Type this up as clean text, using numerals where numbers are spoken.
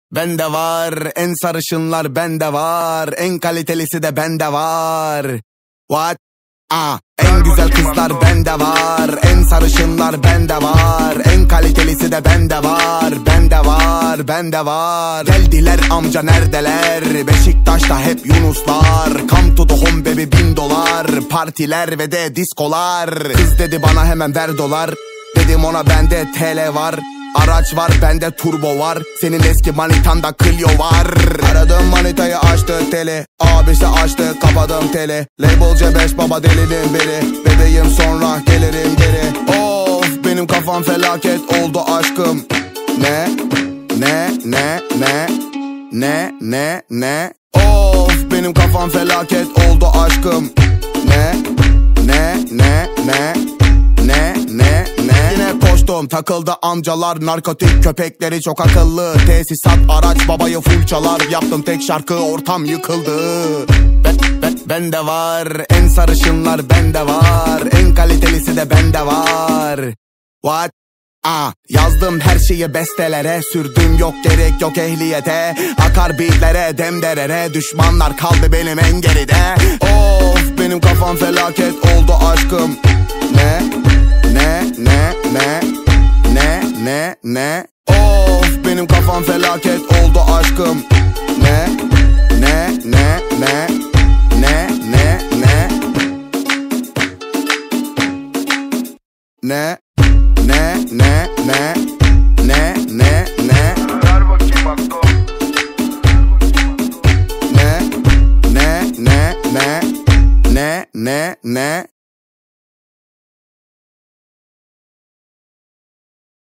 Bende var en sarışınlar, bende var en kalitelisi de bende var. What? En güzel kızlar bende var, en sarışınlar bende var, en kalitelisi de bende var. Bende var, bende var. Geldiler amca neredeler? Beşiktaş'ta hep Yunuslar. Come to the home baby, $1000. Partiler ve de diskolar. Kız dedi bana hemen ver dolar. Dedim ona bende TL var. Araç var, bende turbo var. Senin eski manitanda Clio var. Aradım manitayı, açtı teli. Abisi açtı, kapadım teli. Label C5 baba, delinin biri. Bebeğim sonra gelirim geri. Of, benim kafam felaket oldu aşkım. Ne? Of, benim kafam felaket oldu aşkım. Ne? Yine koştum, takıldı amcalar, narkotik köpekleri çok akıllı. Tesisat araç babayı full çalar. Yaptım tek şarkı, ortam yıkıldı. Bende var en sarışınlar, bende var en kalitelisi de bende var. What? Yazdım her şeyi bestelere, sürdüm yok gerek yok ehliyete. Akar beatlere, demderere, düşmanlar kaldı benim en geride. Of, benim kafam felaket oldu aşkım. Ne? Of, benim kafam felaket oldu aşkım. Ne? Ne?